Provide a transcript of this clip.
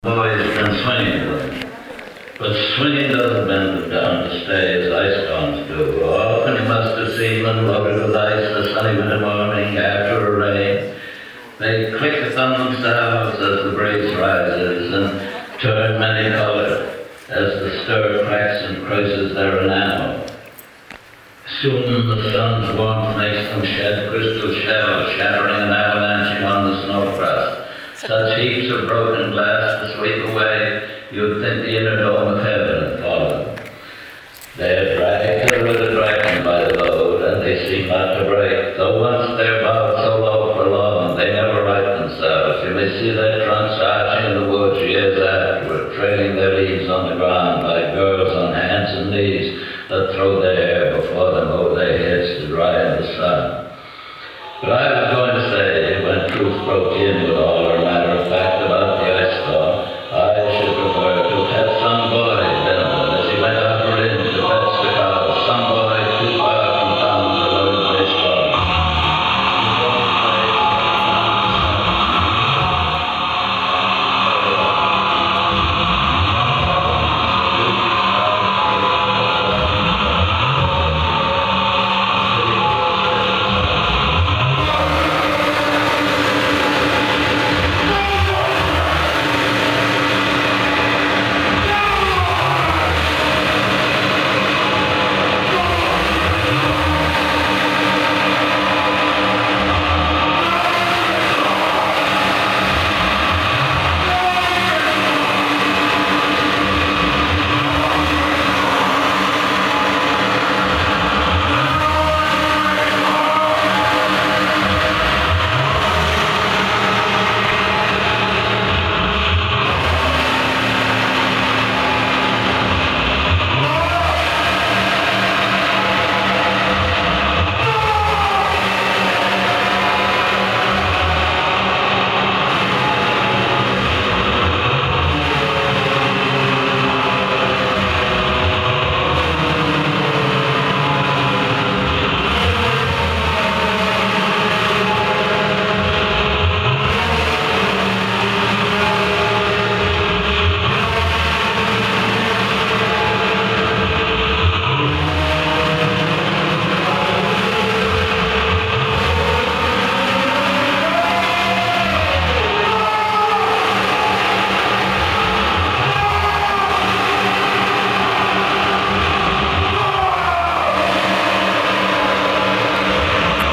Boys can swinging them. But swinging doesn't bend them down to stay as ice storms do. Often you must have seen them loaded with ice a sunny winter morning after a rain. They click upon themselves as the breeze rises and turn many-colored as the stir cracks and cruises their enamel. Soon the sun's warmth makes them shed crystal shells, shattering and avalanching on the snow crust. Such heaps of broken glass to sweep away, you'd think the inner dome of heaven had fallen. They're dragged with a dragon by the load, and they seem not to break. Though once they're bowed so low for long, they never right themselves. You may see their trunks arching in the woods years afterward, trailing their leaves on the ground like girls on hands and knees that throw their